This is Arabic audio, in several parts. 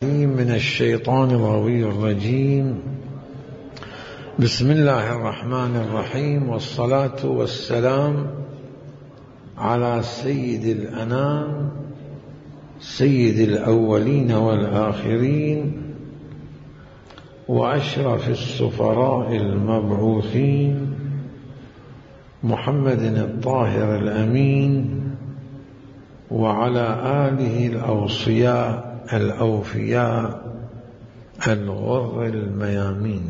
من الشيطان الغوي الرجيم. بسم الله الرحمن الرحيم، والصلاة والسلام على سيد الأنام، سيد الأولين والآخرين، وأشرف السفراء المبعوثين، محمد الطاهر الأمين، وعلى آله الأوصياء الأوفياء الغر الميامين.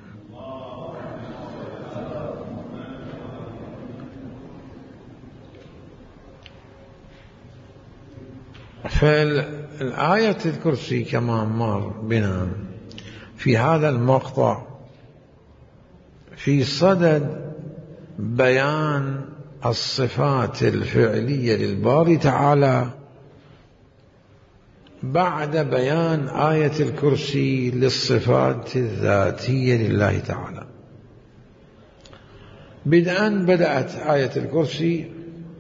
فالآية الكرسي كما مر بنا في هذا المقطع في صدد بيان الصفات الفعلية للباري تعالى بعد بيان آية الكرسي للصفات الذاتية لله تعالى. بدأت آية الكرسي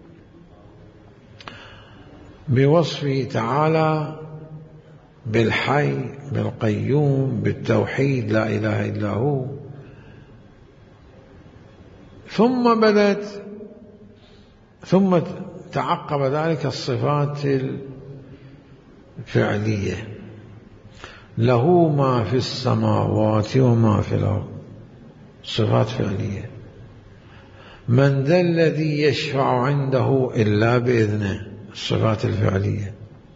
بوصفه تعالى بالحي بالقيوم بالتوحيد لا إله إلا هو، ثم تعقب ذلك الصفات الفعلية، له ما في السماوات وما في الأرض، صفات فعلية. من ذا الذي يشفع عنده إلا بإذنه، الصفات الفعلية.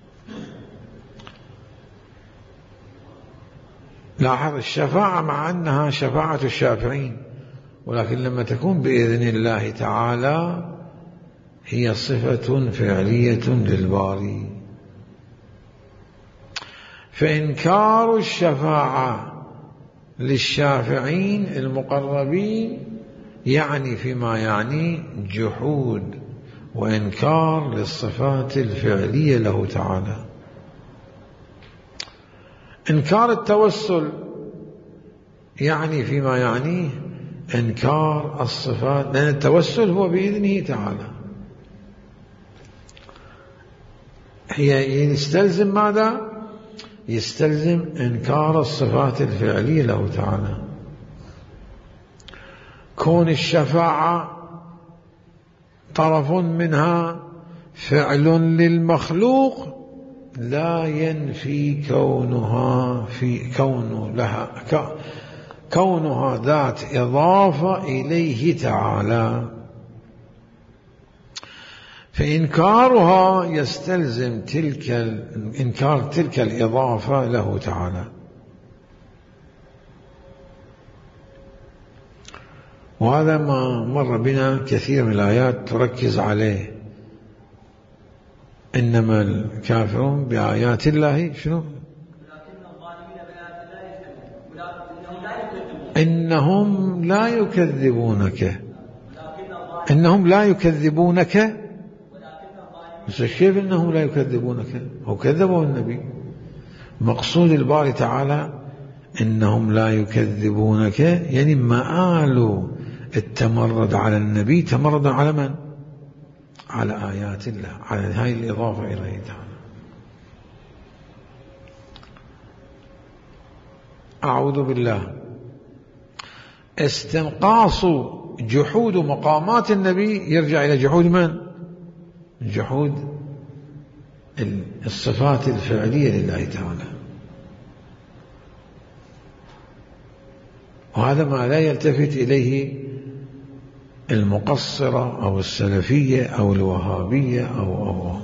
لاحظ الشفاعة مع أنها شفاعة الشافعين، ولكن لما تكون بإذن الله تعالى هي صفة فعلية للباري. فإنكار الشفاعة للشافعين المقربين يعني فيما يعني جحود وإنكار للصفات الفعلية له تعالى. إنكار التوسل يعني فيما يعني إنكار الصفات، لأن التوسل هو بإذنه تعالى. يستلزم ماذا؟ يستلزم إنكار الصفات الفعلية له تعالى. كون الشفاعة طرف منها فعل للمخلوق لا ينفي كونها ذات إضافة إليه تعالى. فإنكارها يستلزم إنكار تلك الإضافة له تعالى. وهذا ما مر بنا كثير من الآيات تركز عليه. إنما الكافرون بآيات الله شنو؟ إنهم لا يكذبونك. إنهم لا يكذبونك، بس كيف إنهم لا يكذبونك؟ هو كذبوا النبي. مقصود الباري تعالى إنهم لا يكذبونك يعني مآل التمرد على النبي تمرد على من؟ على آيات الله، على هذه الإضافة إليه تعالى. أعوذ بالله. استنقاص جحود مقامات النبي يرجع إلى جحود من؟ جحود الصفات الفعلية لله تعالى. وهذا ما لا يلتفت إليه المقصرة أو السلفية أو الوهابية أو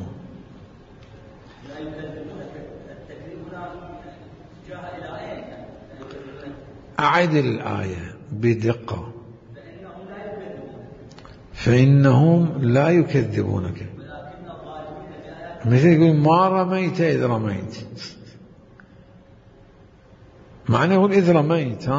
أعد الآية بدقة. فإنهم لا يكذبونك، مثل يقول ما رميت إذ رميت، معنى يقول إذ رميت،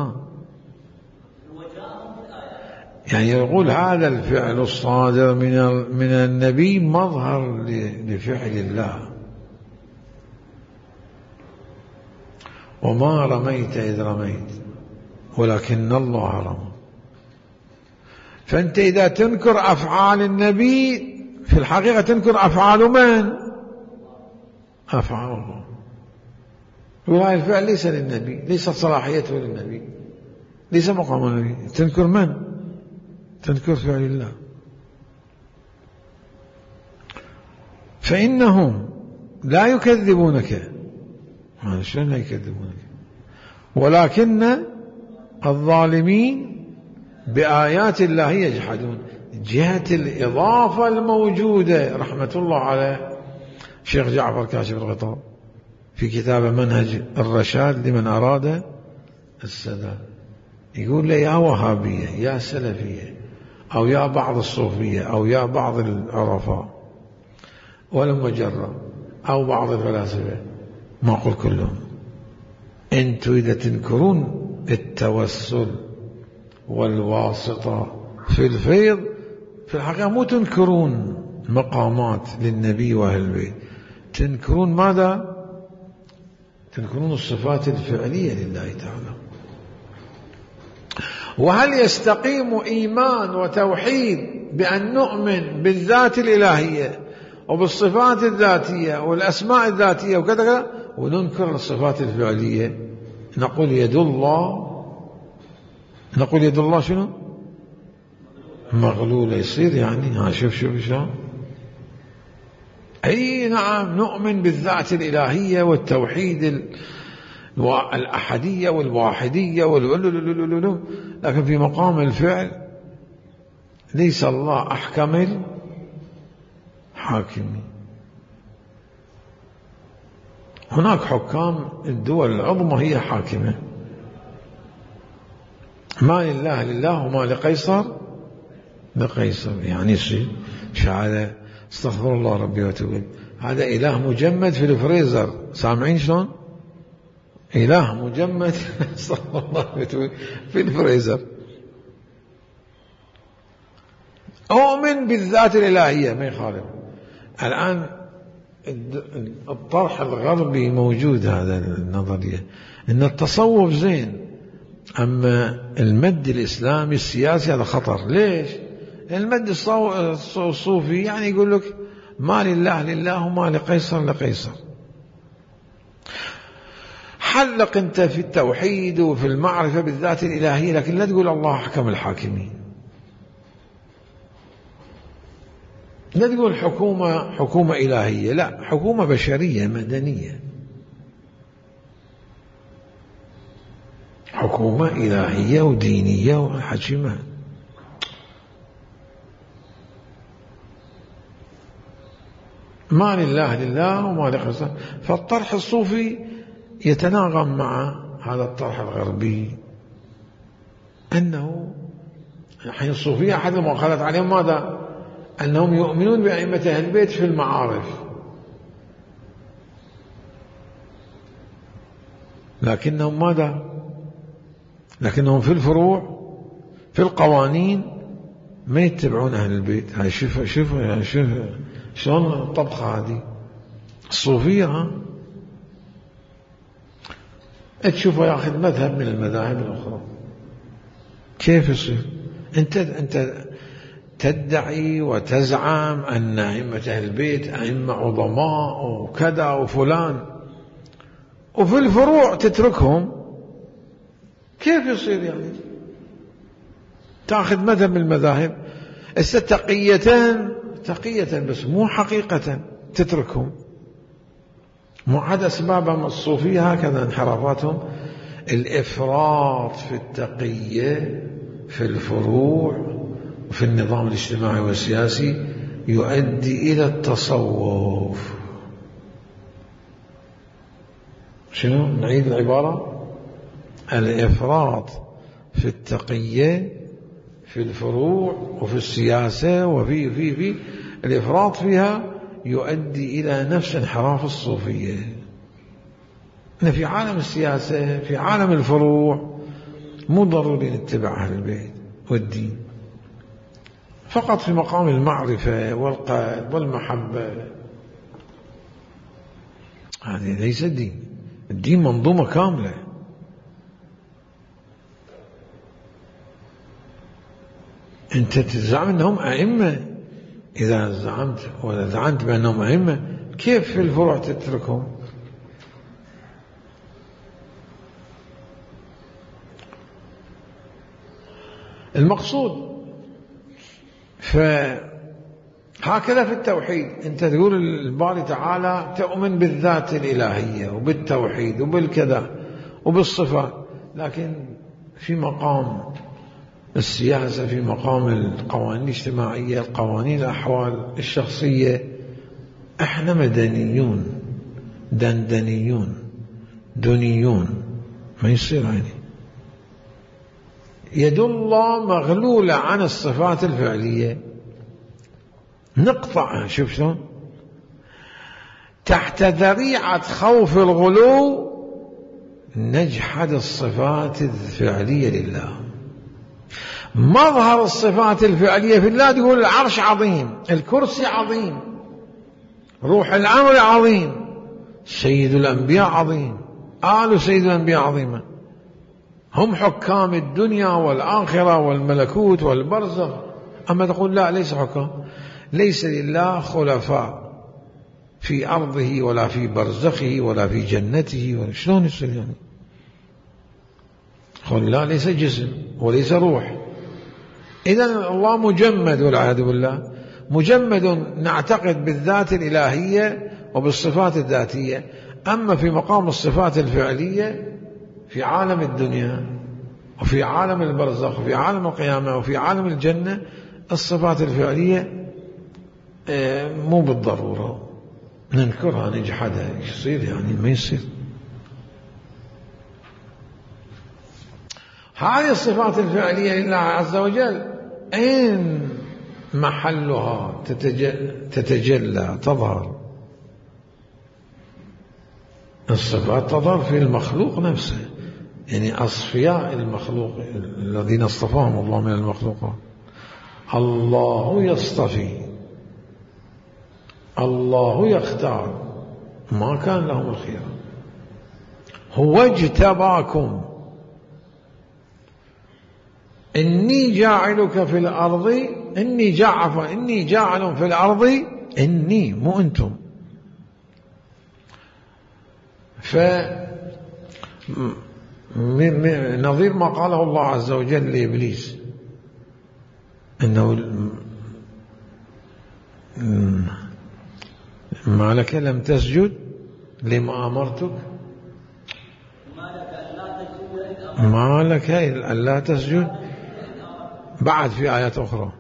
يعني يقول هذا الفعل الصادر من النبي مظهر لفعل الله. وما رميت إذ رميت ولكن الله رمى. فأنت إذا تنكر أفعال النبي في الحقيقة تنكر أفعال من؟ أفعال الله. ولاية الفعل ليس للنبي، ليست صلاحيته للنبي، ليس مقام النبي. تنكر من؟ تنكر فعل الله. فإنهم لا يكذبونك، شلون لا يكذبونك؟ ولكن الظالمين بآيات الله يجحدون. جهة الإضافة الموجودة رحمة الله على شيخ جعفر كاشف الغطاء في كتاب منهج الرشاد لمن أراد السداد، يقول لي يا وهابية يا سلفية أو يا بعض الصوفية أو يا بعض العرفاء والمجرة أو بعض الفلاسفة، ما أقول كلهم، أنتم إذا تنكرون التوسل والواسطة في الفيض، في الحقيقة مو تنكرون مقامات للنبي وأهل البيت، تنكرون ماذا؟ تنكرون الصفات الفعلية لله تعالى. وهل يستقيم إيمان وتوحيد بأن نؤمن بالذات الإلهية وبالصفات الذاتية والأسماء الذاتية وكذا وننكر الصفات الفعلية؟ نقول يد الله، نقول يد الله شنو؟ مغلولة. يصير يعني شوف شلون. أي نعم نؤمن بالذات الإلهية والتوحيد الأحدية والواحدية لكن في مقام الفعل ليس الله أحكم الحاكمين. هناك حكام الدول العظمى هي حاكمة، ما لله لله وما لقيصر لقيصر. يعني هذا استغفر الله ربي وتوب، هذا إله مجمد في الفريزر. سامعين شلون؟ إله مجمد استغفر الله وتوب في الفريزر. أؤمن بالذات الإلهية ما يخالف. الآن الطرح الغربي موجود، هذا النظرية إن التصوف زين، أما المد الإسلامي السياسي هذا خطر. ليش؟ المد الصوفي يعني يقول لك ما لله لله وما لقيصر لقيصر. حلق أنت في التوحيد وفي المعرفة بالذات الإلهية، لكن لا تقول الله أحكم الحاكمين، لا تقول حكومة إلهية، لا، حكومة بشرية مدنية، حكومة إلهية ودينية وحكيمة. ما لله لله وما لقيصر. فالطرح الصوفي يتناغم مع هذا الطرح الغربي، أنه الحين الصوفية أحد المؤاخذات عليهم ماذا؟ أنهم يؤمنون بأئمة أهل البيت في المعارف، لكنهم ماذا؟ لكنهم في الفروع في القوانين ما يتبعون أهل البيت. هاي شوف شلون الطبخة هذه الصوفية. تشوفه ياخذ مذهب من المذاهب الأخرى. كيف يصير؟ أنت تدعي وتزعم أن أئمة أهل البيت أئمة عظماء وكذا وفلان، وفي الفروع تتركهم. كيف يصير يعني؟ تأخذ مذهب من المذاهب تقية بس مو حقيقة تتركهم. مو عاد أسبابهم الصوفية هكذا انحرافاتهم، الإفراط في التقية في الفروع وفي النظام الاجتماعي والسياسي يؤدي إلى التصوف. شنو؟ نعيد العبارة. الإفراط في التقية في الفروع وفي السياسة وفي الإفراط فيها يؤدي إلى نفس انحراف الصوفية. في عالم السياسة في عالم الفروع مو ضروري نتبع أهل البيت والدين، فقط في مقام المعرفة والقلب والمحبة. هذه ليس الدين. الدين منظومة كاملة. أنت تزعم أنهم أئمة، إذا زعمت بأنهم أئمة كيف في الفروع تتركهم؟ المقصود. فهكذا في التوحيد، أنت تقول الباري تعالى تؤمن بالذات الإلهية وبالتوحيد وبالكذا وبالصفات، لكن في مقام السياسة، في مقام القوانين الاجتماعية، القوانين الأحوال الشخصية، احنا مدنيون دندنيون دنيون، ما يصير يعني. يد الله مغلولة عن الصفات الفعلية، نقطعها. شوف شلون تحت ذريعة خوف الغلو نجحد الصفات الفعلية لله. مظهر الصفات الفعلية في الله تقول العرش عظيم، الكرسي عظيم، روح الأمر عظيم، سيد الأنبياء عظيم، آل سيد الأنبياء عظيمة، هم حكام الدنيا والآخرة والملكوت والبرزخ. أما تقول لا، ليس حكام، ليس لله خلفاء في أرضه ولا في برزخه ولا في جنته، شلون يصير يعني؟ قل لا، ليس جسم وليس روح. إذن الله مجمد والعياذ بالله، مجمد نعتقد بالذات الإلهية وبالصفات الذاتية. أما في مقام الصفات الفعلية في عالم الدنيا وفي عالم البرزخ وفي عالم القيامة وفي عالم الجنة، الصفات الفعلية مو بالضرورة ننكرها نجحدها. يصير يعني؟ ما يصير. هذه الصفات الفعلية لله عز وجل أين محلها تتجلى تظهر؟ الصفات تظهر في المخلوق نفسه، يعني أصفياء المخلوق الذين اصطفاهم الله من المخلوقات. الله يصطفي، الله يختار، ما كان لهم الخيار. هو اجتباكم، إني جاعلك في الأرض، إني جاعل في الأرض، إني مو أنتم. نظير ما قاله الله عز وجل لإبليس إنه ما لك لم تسجد لما أمرتك، ما لك ألا تسجد، بعد في آيات أخرى.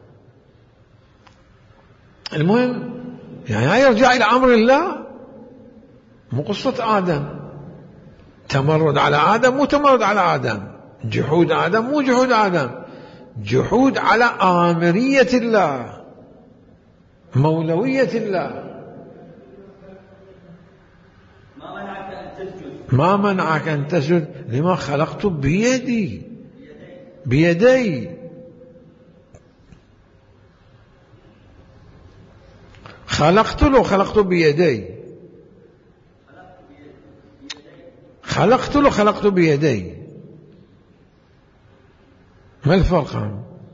المهم يعني يرجع إلى أمر الله، مو قصة آدم، تمرد على آدم مو تمرد على آدم، جحود آدم مو جحود آدم، جحود على آمرية الله، مولوية الله. ما منعك أن تسجد لما خلقت بيدي خلقت بيدي، خلقت بيدي. ما الفرق؟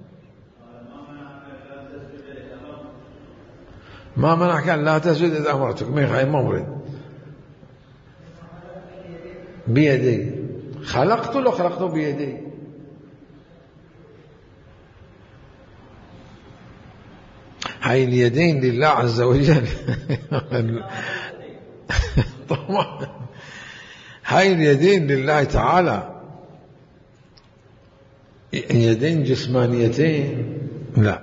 ما منعك أن لا تسجد إذ أمرتك، ما مورد بيدي، خلقت بيدي. هاي اليدين لله عز وجل طبعا هاي اليدين لله تعالى، يدين جسمانيتين لا.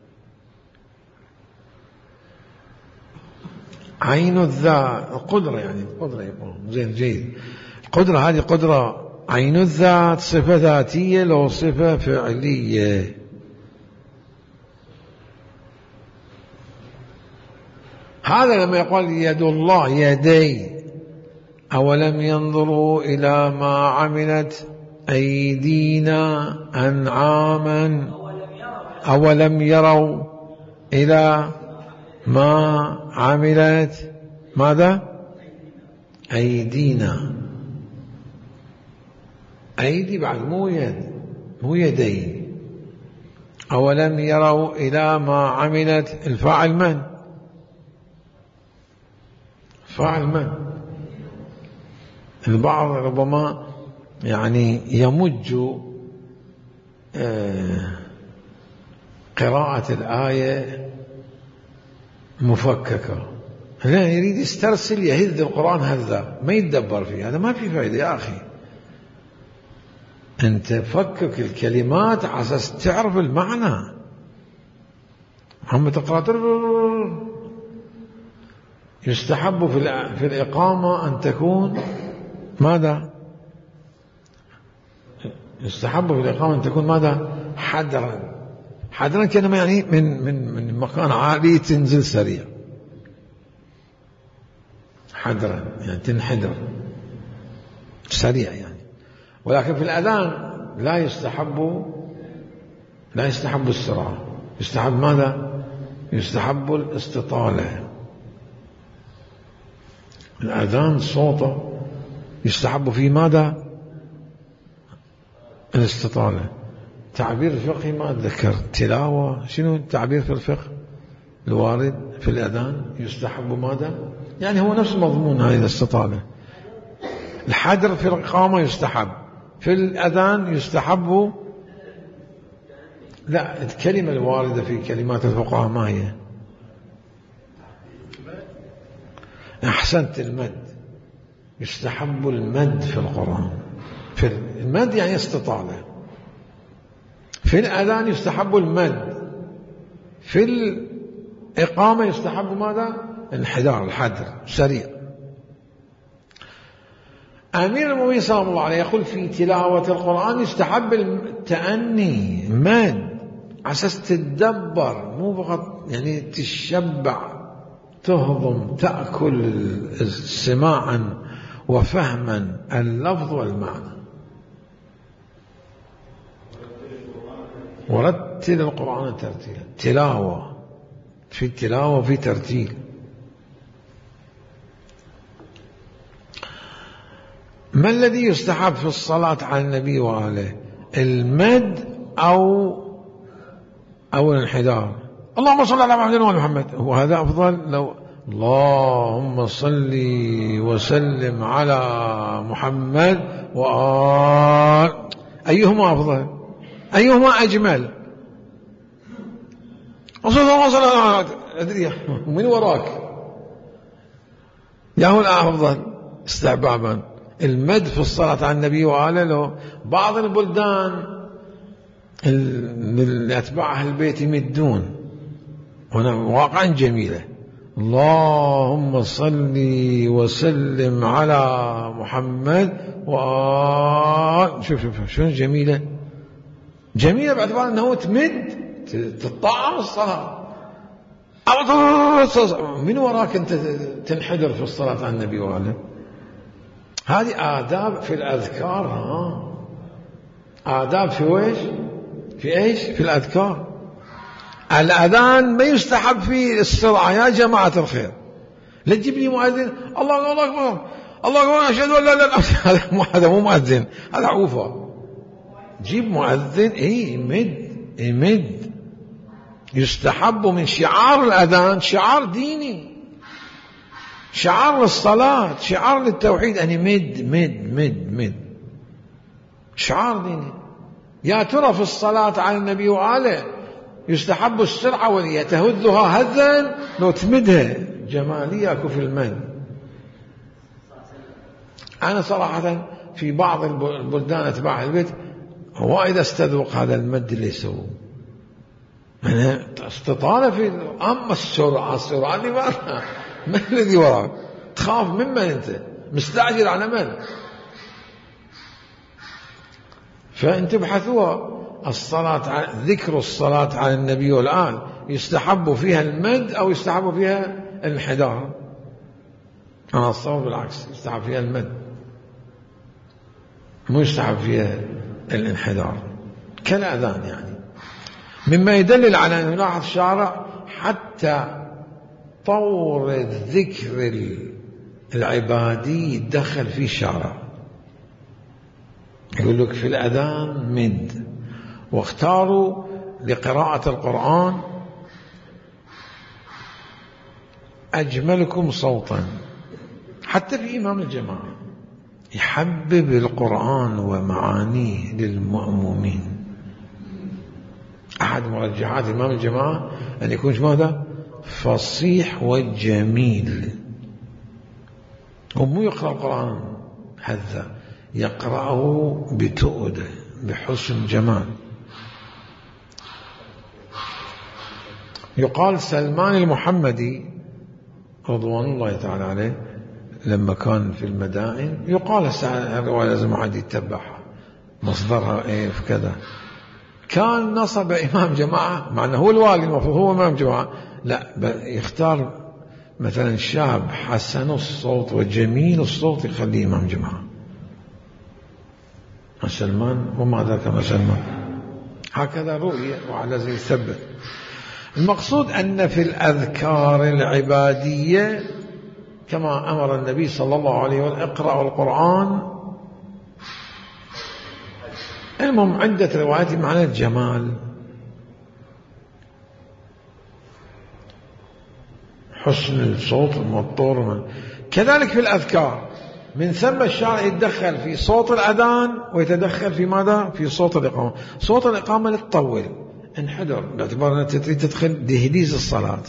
عين الذات قدرة، يعني قدرة زين جيد. القدرة هذه قدرة عين الذات، صفة ذاتية لو صفة فعلية. هذا لما يقول يد الله يدي، أولم ينظروا إلى ما عملت أيدينا أنعاما، أولم يروا إلى ما عملت ماذا؟ أيدينا. أيدي بعد مو يد، مو يدي. أولم يروا إلى ما عملت، الفاعل من؟ فاعل من؟ البعض ربما يعني يمج قراءة الآية مفككة، لا يريد يسترسل يهذ القرآن هذا ما يتدبر فيه، هذا ما في فائدة يا أخي. أنت فكك الكلمات على أساس تعرف المعنى. محمد تقرأ يستحب في الإقامة أن تكون ماذا؟ يستحب في الإقامة أن تكون ماذا؟ حدرا. حدرا كلمة يعني من مكان عالي تنزل سريع. حدرا يعني تنحدر سريع يعني. ولكن في الأذان لا يستحب السرعة، يستحب ماذا؟ يستحب الاستطالة. الأذان صوته يستحب فيه ماذا؟ الاستطالة. تعبير الفقهي ما أتذكر، تلاوة، شنو التعبير في الفقه الوارد في الأذان؟ يستحب ماذا؟ يعني هو نفس مضمون هذه الاستطالة. الحدر في الإقامة يستحب، في الأذان يستحب. لا، الكلمة الواردة في كلمات الفقهاء ما هي؟ أحسنت، المد. يستحب المد في القرآن. في المد يعني استطالة. في الأذان يستحب المد، في الإقامة يستحب ماذا؟ انحدار، الحدر سريع. أمير المؤمنين صلى الله عليه يقول في تلاوة القرآن يستحب التأني، مد، على أساس تتدبر، مو فقط يعني تشبع، تهضم، تأكل سماعا وفهما اللفظ والمعنى. ورتل القرآن ترتيلا. تلاوة، في تلاوة وفي ترتيل. ما الذي يستحب في الصلاة على النبي وآله؟ المد أو الانحدار؟ اللهم صل على محمد وعلى محمد، هو هذا أفضل؟ لو اللهم صل وسلم على محمد وآل، أيهما أفضل؟ أيهما أجمل؟ اللهم صل على محمد، أدري من وراك يا هو الأفضل استحبابا. المد في الصلاة على النبي وآله. له بعض البلدان اللي أتباع أهل البيت يمدون، هنا واقعا جميلة، اللهم صل وسلم على محمد وآل. شوف شلون جميلة، جميلة باعتبار أنه تمد، تطعم الصلاة. من وراك أنت تنحدر في الصلاة على النبي وآله. هذه آداب في الأذكار. آداب في ويش؟ في إيش؟ في الأذكار. الأذان ما يستحب فيه السرعة يا جماعة الخير. لا تجيب لي مؤذن الله أكبر الله أكبر أشهد أن لا إله إلا الله، هذا مو مؤذن، هذا عوفة. جيب مؤذن يمد. يستحب من شعار الأذان، شعار ديني، شعار للصلاة، شعار للتوحيد، أن مد شعار ديني. يا ترى في الصلاة على النبي وآله يستحب السرعة ولا تهذها هذا؟ لو تمدها جمالية في المد. أنا صراحة في بعض البلدان أتباع البيت وايد استذوق هذا المد اللي يسووه، يعني استطالة في. أما السرعة اللي ما الذي وراك؟ تخاف ممن أنت؟ مستعجل على من؟ فأنت ابحثوها. الصلاة، ذكر الصلاة على النبي والآل يستحب فيها المد أو يستحب فيها الانحدار؟ أنا الصواب بالعكس، يستحب فيها المد، مو يستحب فيها الانحدار كالأذان. يعني مما يدلل على أن يلاحظ الشارع حتى طور الذكر العبادي يتدخل فيه الشارع. يقول لك في الأذان مد، واختاروا لقراءة القرآن أجملكم صوتا. حتى في إمام الجماعة يحبب القرآن ومعانيه للمأمومين، أحد مرجحات إمام الجماعة أن يكون ماذا؟ فصيح وجميل. ومو يقرأ القرآن هذا، يقرأه بتؤدة بحسن جمال. يقال سلمان المحمدي رضوان الله تعالى عليه لما كان في المدائن، يقال الرواية لازم واحد يتبعها مصدرها ايه في كذا، كان نصب إمام جماعة، مع أنه هو الوالي المفروض هو إمام جماعة، لا يختار مثلا شاب حسن الصوت وجميل الصوت يخليه إمام جماعة. سلمان وما ذاك ما سلمان، هكذا رؤية وعلى زي يثبت. المقصود أن في الأذكار العبادية كما أمر النبي صلى الله عليه وسلم اقرأوا القرآن. المهم عدة روايات معنى الجمال، حسن الصوت المطور. كذلك في الأذكار من ثم الشارع يتدخل في صوت الأذان ويتدخل في ماذا؟ في صوت الإقامة. صوت الإقامة للطول انحدر باعتبار أنك تريد تدخل دهليز الصلاة.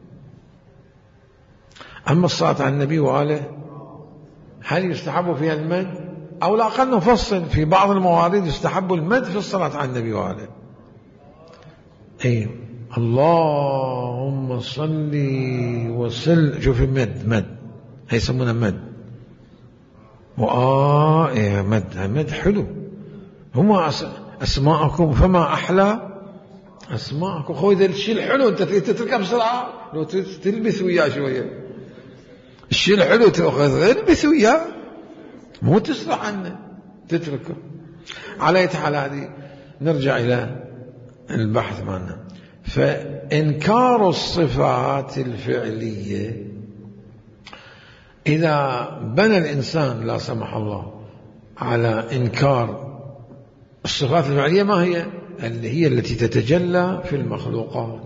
أما الصلاة على النبي وآله هل يستحب فيها المد؟ أو لا أقل نفصل في بعض الموارد يستحب المد في الصلاة على النبي وآله. أي اللهم صل وسلم، شوف المد، مد هي يسمونه مد، إيه مد حلو. هما أسماءكم فما أحلى أسماءكم. خوي ذا الشيء الحلو أنت تتركه بسرعة، لو تلبث وياه شوية الشيء الحلو تلبث وياه، مو تسرع عنه تتركه. على حال هذه نرجع إلى البحث معنا. فإنكار الصفات الفعلية، إذا بنى الإنسان لا سمح الله على إنكار الصفات الفعلية، ما هي؟ اللي هي التي تتجلى في المخلوقات.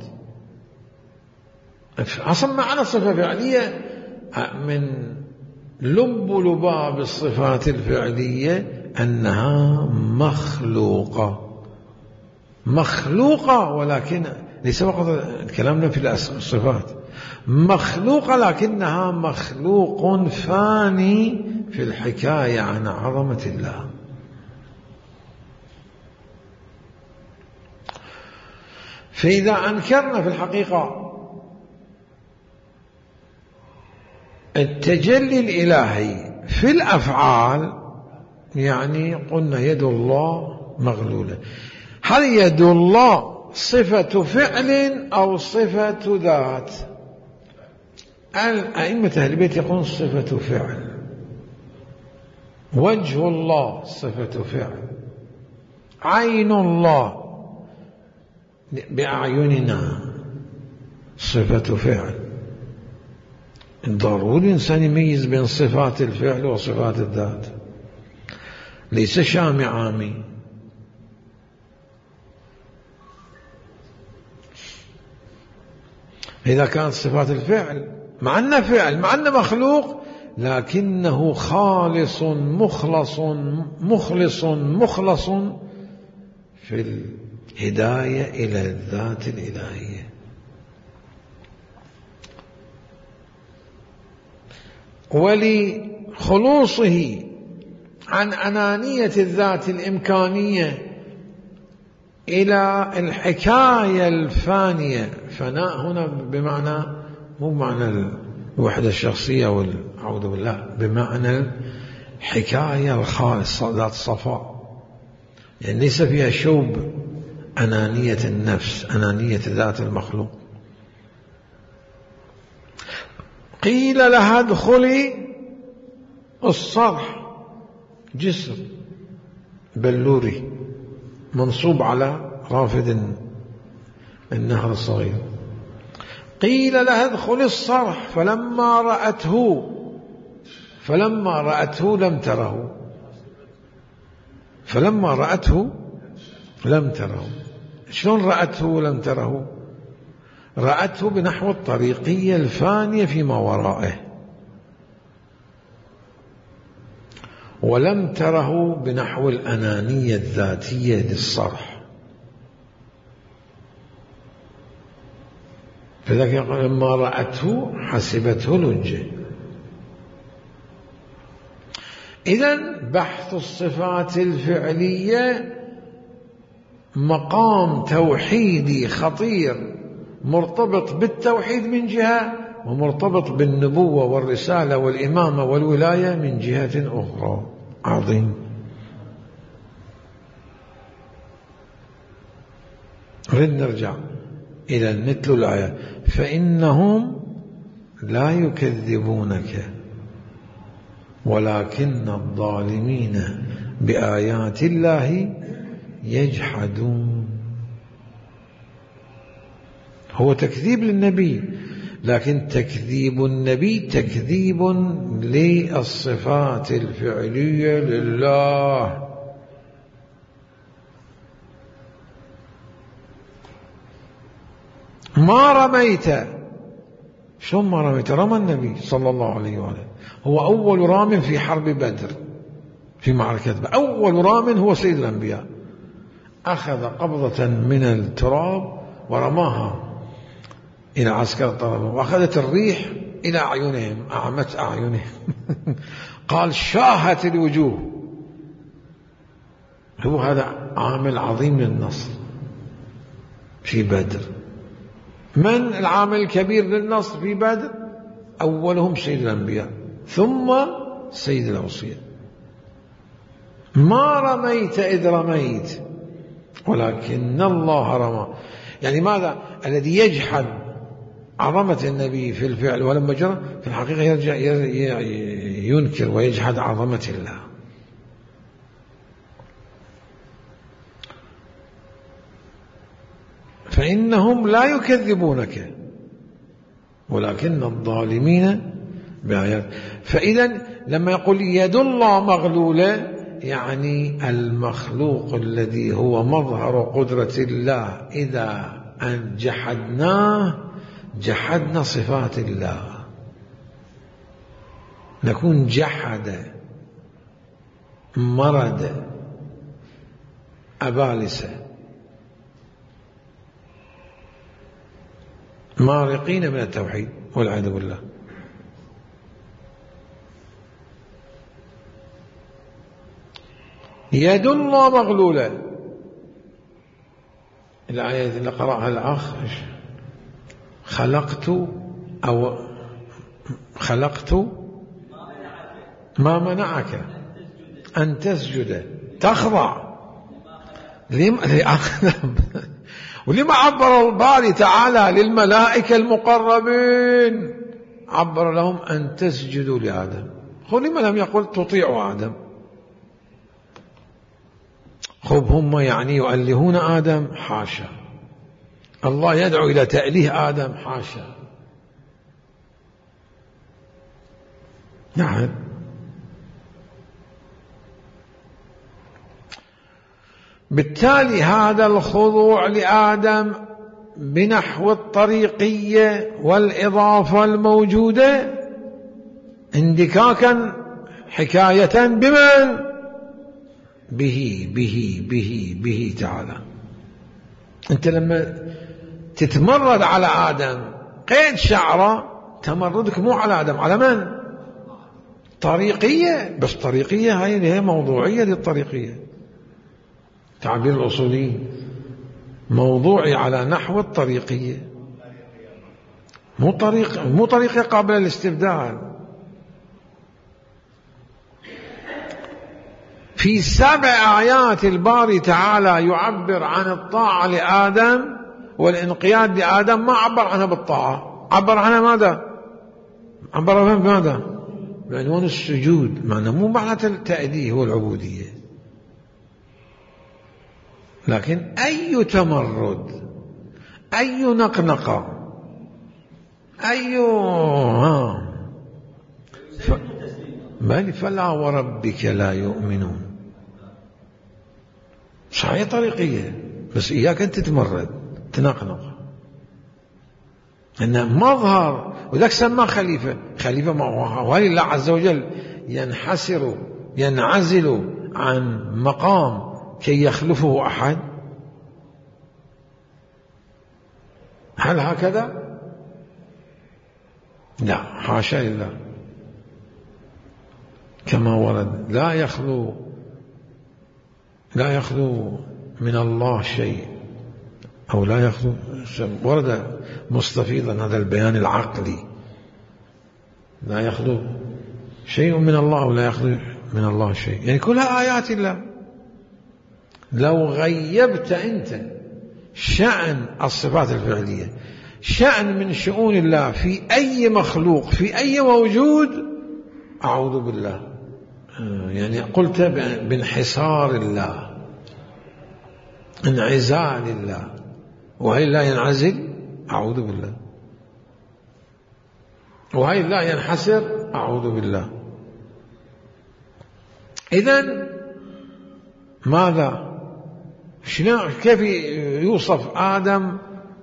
أصلا معنى الصفة الفعلية من لباب الصفات الفعلية أنها مخلوقة، ولكن ليس فقط كلامنا في الصفات، مخلوقة لكنها مخلوق فاني في الحكاية عن عظمة الله. فإذا أنكرنا في الحقيقة التجلي الإلهي في الأفعال، يعني قلنا يد الله مغلولة. هل يد الله صفة فعل أو صفة ذات؟ أئمة أهل البيت يقولون صفة فعل. وجه الله صفة فعل، عين الله بأعيننا صفة فعل. ضروري الإنسان يميز بين صفات الفعل وصفات الذات، ليس شامي عامي. إذا كانت صفات الفعل مع أنه فعل مع أنه مخلوق، لكنه خالص مخلص في الهداية إلى الذات الإلهية. ولخلوصه عن أنانية الذات الإمكانية إلى الحكاية الفانية. فناء هنا بمعنى مو بمعنى الوحدة الشخصية والعوذ بالله، بمعنى الحكاية الخالصة ذات صفاء، يعني ليس فيها شوب أنانية النفس، أنانية ذات المخلوق. قيل لها ادخلي الصرح، جسر بلوري منصوب على رافد النهر الصغير. قيل لها ادخلي الصرح فلما رأته لم تره. فلما رأته لم تره. شلون رأته لم تره؟ رأته بنحو الطريقية الفانية فيما ورائه، ولم تره بنحو الأنانية الذاتية للصرح. فذلك يقول لما رأته حسبته لجة. إذن بحث الصفات الفعلية مقام توحيدي خطير، مرتبط بالتوحيد من جهة، ومرتبط بالنبوة والرسالة والإمامة والولاية من جهة أخرى. عظيم. نريد نرجع إلى مثل الآية: فإنهم لا يكذبونك ولكن الظالمين بآيات الله يجحدون. هو تكذيب للنبي، لكن تكذيب النبي تكذيب للصفات الفعلية لله. ما رميت، شلون ما رميت؟ رمى النبي صلى الله عليه وآله، هو أول رام في حرب بدر، في معركة بدر أول رام هو سيد الأنبياء، أخذ قبضة من التراب ورماها إلى عسكر طلبه، وأخذت الريح إلى أعينهم، أعمت أعينهم قال شاهت الوجوه. هو هذا عامل عظيم للنصر في بدر. من العامل الكبير للنصر في بدر؟ أولهم سيد الأنبياء ثم سيد الأوصياء. ما رميت إذ رميت ولكن الله رمى. يعني ماذا؟ الذي يجحد عظمة النبي في الفعل ولما جرى، في الحقيقة يرجع ينكر ويجحد عظمة الله. فإنهم لا يكذبونك ولكن الظالمين بآيات. فإذا لما يقول يد الله مغلولة، يعني المخلوق الذي هو مظهر قدرة الله إذا أن جحدناه جحدنا صفات الله، نكون جحد مرد أبالسة مارقين من التوحيد والعياذ بالله. يد الله مغلولة. الآية اللي قرأها الأخ خلقت ما منعك أن تسجد، تخضع. ولما عبر الباري تعالى للملائكة المقربين، عبر لهم أن تسجدوا لآدم. لما لم يقل تطيعوا آدم؟ هم يعني يؤلهون آدم؟ حاشا. الله يدعو إلى تأليه آدم؟ حاشا. نعم. بالتالي هذا الخضوع لآدم بنحو الطريقية والإضافة الموجودة اندكاكا حكاية بمن؟ به تعالى. أنت لما تتمرد على آدم قيد شعره، تمردك مو على آدم، على من؟ طريقية. بس طريقية هي موضوعية للطريقية، تعبير الأصوليين موضوعي على نحو الطريقية، مو طريقة قابلة للاستبدال. في 7 آيات الباري تعالى يعبر عن الطاعة لآدم والانقياد لآدم، ما عبر عنها بالطاعة، عبر عنها ماذا؟ عبر عنها بماذا؟ بعنوان السجود. معنى مو معنى التأدية والعبودية، لكن أي تمرد، أي نقنقة، بل فلا وربك لا يؤمنون. صحيح طريقية، بس إياك أن تتمرد تنقنق، إنه مظهر. وذاك سمى خليفة وهي الله عز وجل ينعزل عن مقام كي يخلفه أحد. هل هكذا؟ لا، حاشا لله، كما ورد لا يخلو من الله شيء، أو لا يخلو، ورد مستفيضا هذا البيان العقلي، لا يخلو شيء من الله أو لا يخلو من الله شيء، يعني كلها آيات الله. لو غيبت أنت شأن الصفات الفعلية، شأن من شؤون الله في أي مخلوق في أي موجود، أعوذ بالله، يعني قلت بانحصار الله، انعزال الله، وهل لا ينعزل؟ أعوذ بالله. وهل لا ينحسر؟ أعوذ بالله. إذن ماذا؟ كيف يوصف آدم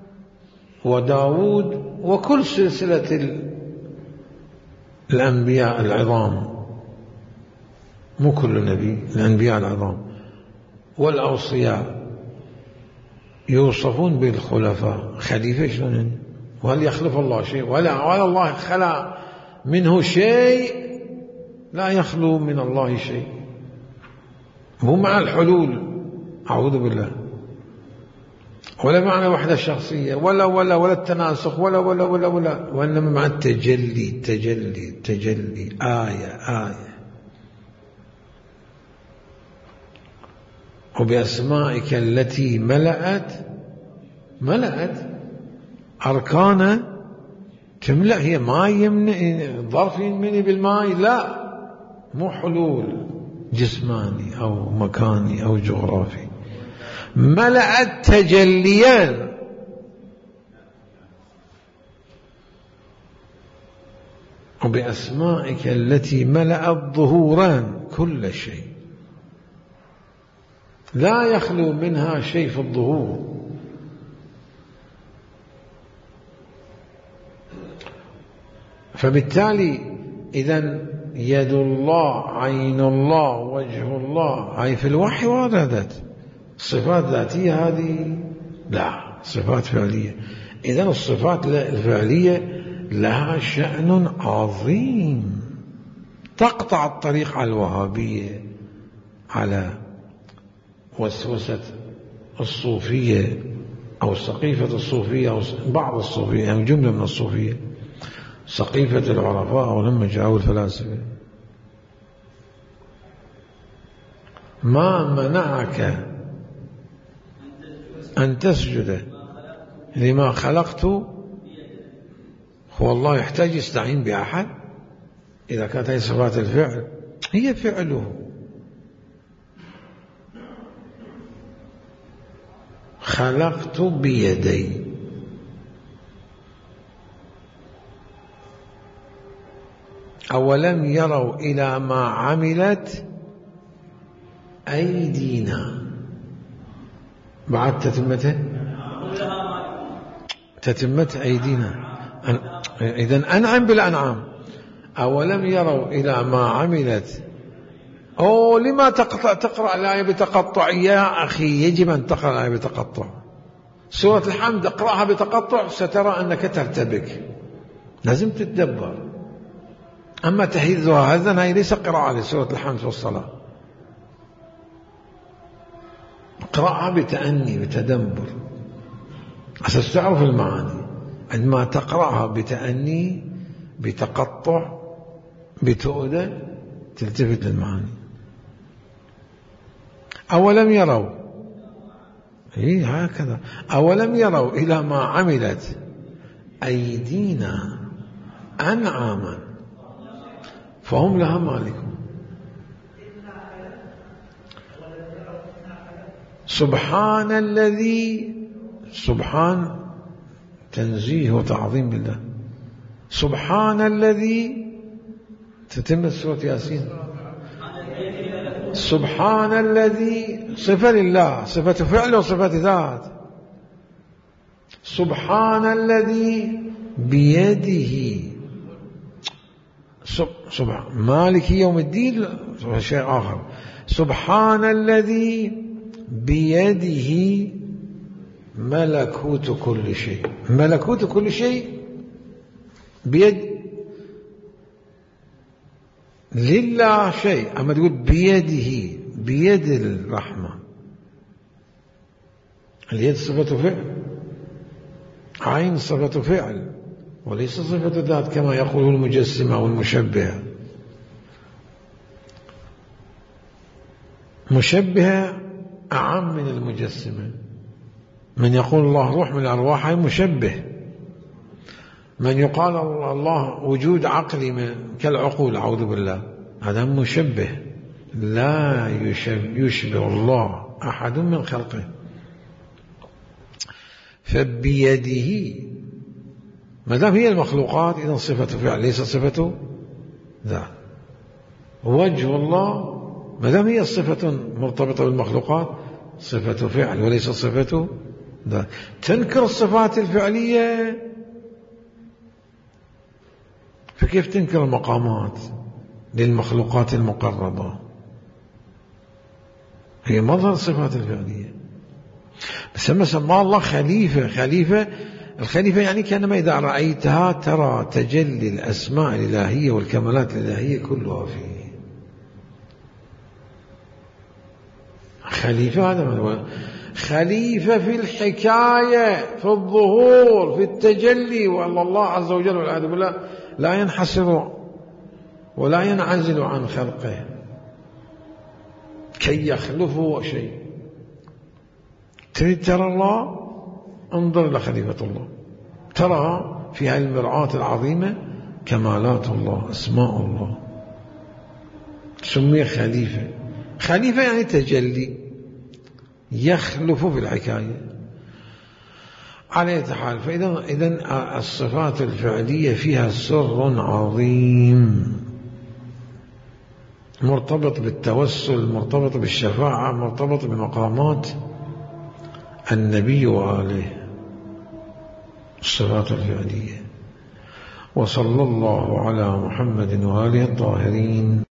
وداود وكل سلسلة الأنبياء العظام، مو كل نبي، الأنبياء العظام والأوصياء يوصفون بالخلفاء، خليفة شلون يعني؟ وهل يخلف الله شيء؟ ولا الله خلق منه شيء، لا يخلو من الله شيء، مو مع الحلول، أعوذ بالله، ولا معنى وحدة الشخصية، ولا التناسخ، ولا وإنما مع التجلي آية. وبأسمائك التي ملأت أركان، تملأ، هي ماء يمنع، ظرف يمني بالماء، لا، مو حلول جسماني أو مكاني أو جغرافي، ملأت تجليان. وبأسمائك التي ملأت ظهوران كل شيء، لا يخلو منها شيء في الظهور. فبالتالي إذن يد الله، عين الله، وجه الله، أي في الوحي وردت. صفات ذاتية هذه لا، صفات فعلية. إذن الصفات الفعلية لها شأن عظيم، تقطع الطريق على الوهابية، على وسوسة الصوفية أو سقيفة الصوفية أو بعض الصوفية، يعني جملة من الصوفية، سقيفة العرفاء، ولما جاءوا الفلاسفة. ما منعك أن تسجد لما خلقت؟ هو الله يحتاج يستعين بأحد؟ إذا كانت هي صفات الفعل، هي فعله. خلقت بيدي، أولم يروا إلى ما عملت أيدينا، بعد تتمة أيدينا، إذن أنعم بالأنعام. أولم يروا إلى ما عملت، لما تقرأ الآية بتقطع؟ يا أخي يجب أن تقرأ الآية بتقطع. سورة الحمد اقرأها بتقطع سترى أنك ترتبك، لازم تتدبر. أما تهيزها هذا هي ليس قراءة لسورة الحمد في الصلاة، اقرأها بتأني بتدبر، أساس تعرف المعاني. عندما تقرأها بتأني بتقطع بتؤدى تلتفت للمعاني. أولم يروا، هكذا، أولم يروا إلى ما عملت أيدينا أنعاما فهم لها مالكون. سبحان الذي، سبحان تنزيه وتعظيم بالله، سبحان الذي، تتم سورة ياسين، سبحان الذي صفة لله، صفة فعل وصفة ذات. سبحان الذي بيده، سبحان مالك يوم الدين شيء آخر. سبحان الذي بيده ملكوت كل شيء، ملكوت كل شيء بيد لله شيء، أما تقول بيده، بيد الرحمة. اليد صفة فعل، عين صفة فعل وليس صفة ذات كما يقول المجسمة والمشبهة. مشبهة أعم من المجسمة. من يقول الله روح من الأرواح هي مشبه. من يقال الله وجود عقلي كالعقول أعوذ بالله هذا مشبه. لا يشبه الله أحد من خلقه. فبيده ما دام هي المخلوقات إذن صفة فعل ليس صفة ذات. وجه الله ما دام هي صفة مرتبطة بالمخلوقات صفة فعل وليس صفة ذات. تنكر الصفات الفعلية فكيف تنكر المقامات للمخلوقات المقربة؟ هي مظهر الصفات الفعلية. بس سمى الله خليفة. الخليفة يعني كأنما إذا رأيتها ترى تجلي الأسماء الإلهية والكمالات الإلهية كلها فيه. خليفة هذا هو خليفة في الحكاية، في الظهور، في التجلي. وأن الله عز وجل والعياذ بالله لا ينحسر ولا ينعزل عن خلقه كي يخلفه شيء. تريد ترى الله انظر إلى خليفة الله، ترى في هذه المرآة العظيمة كمالات الله، أسماء الله. سمي خليفة. خليفة يعني تجلي، يخلف في الحكاية على أي حال. فإذا الصفات الفعلية فيها سر عظيم مرتبط بالتوسل، مرتبط بالشفاعة، مرتبط بمقامات النبي وآله، الصفات الفعلية. وصلى الله على محمد وآله الطاهرين.